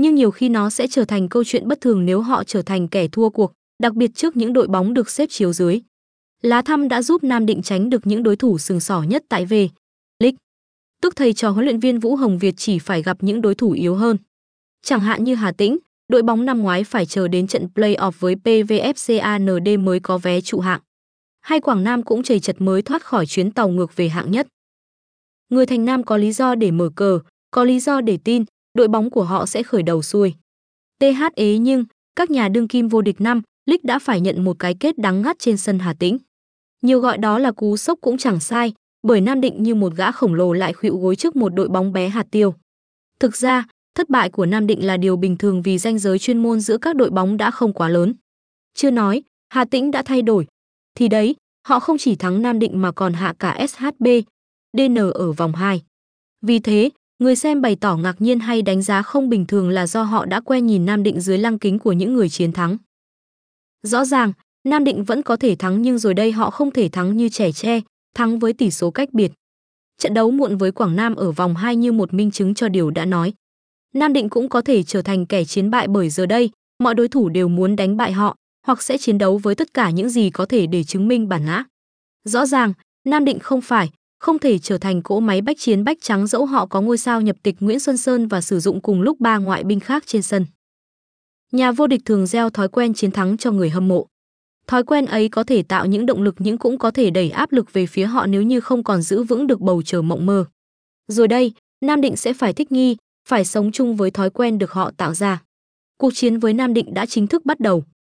nhưng nhiều khi nó sẽ trở thành câu chuyện bất thường nếu họ trở thành kẻ thua cuộc, đặc biệt trước những đội bóng được xếp chiếu dưới. Lá thăm đã giúp Nam Định tránh được những đối thủ sừng sỏ nhất tại V-League. Tức thầy trò huấn luyện viên Vũ Hồng Việt chỉ phải gặp những đối thủ yếu hơn. Chẳng hạn như Hà Tĩnh, đội bóng năm ngoái phải chờ đến trận play-off với PVFCAND mới có vé trụ hạng. Hay Quảng Nam cũng trầy trật mới thoát khỏi chuyến tàu ngược về hạng nhất. Người Thành Nam có lý do để mở cờ, có lý do để tin, đội bóng của họ sẽ khởi đầu xuôi. THE nhưng, các nhà đương kim vô địch năm, League đã phải nhận một cái kết đắng ngắt trên sân Hà Tĩnh. Nhiều gọi đó là cú sốc cũng chẳng sai, bởi Nam Định như một gã khổng lồ lại khuỵu gối trước một đội bóng bé hạt tiêu. Thực ra, thất bại của Nam Định là điều bình thường vì ranh giới chuyên môn giữa các đội bóng đã không quá lớn. Chưa nói, Hà Tĩnh đã thay đổi. Thì đấy, họ không chỉ thắng Nam Định mà còn hạ cả SHB, DN ở vòng 2. Vì thế, người xem bày tỏ ngạc nhiên hay đánh giá không bình thường là do họ đã quen nhìn Nam Định dưới lăng kính của những người chiến thắng. Rõ ràng, Nam Định vẫn có thể thắng nhưng rồi đây họ không thể thắng như Trẻ Tre, thắng với tỷ số cách biệt. Trận đấu muộn với Quảng Nam ở vòng 2 như một minh chứng cho điều đã nói. Nam Định cũng có thể trở thành kẻ chiến bại bởi giờ đây, mọi đối thủ đều muốn đánh bại họ, hoặc sẽ chiến đấu với tất cả những gì có thể để chứng minh bản ngã. Rõ ràng, Nam Định không thể trở thành cỗ máy bách chiến bách trắng dẫu họ có ngôi sao nhập tịch Nguyễn Xuân Sơn và sử dụng cùng lúc 3 ngoại binh khác trên sân. Nhà vô địch thường gieo thói quen chiến thắng cho người hâm mộ. Thói quen ấy có thể tạo những động lực nhưng cũng có thể đẩy áp lực về phía họ nếu như không còn giữ vững được bầu trời mộng mơ. Rồi đây, Nam Định sẽ phải thích nghi, phải sống chung với thói quen được họ tạo ra. Cuộc chiến với Nam Định đã chính thức bắt đầu.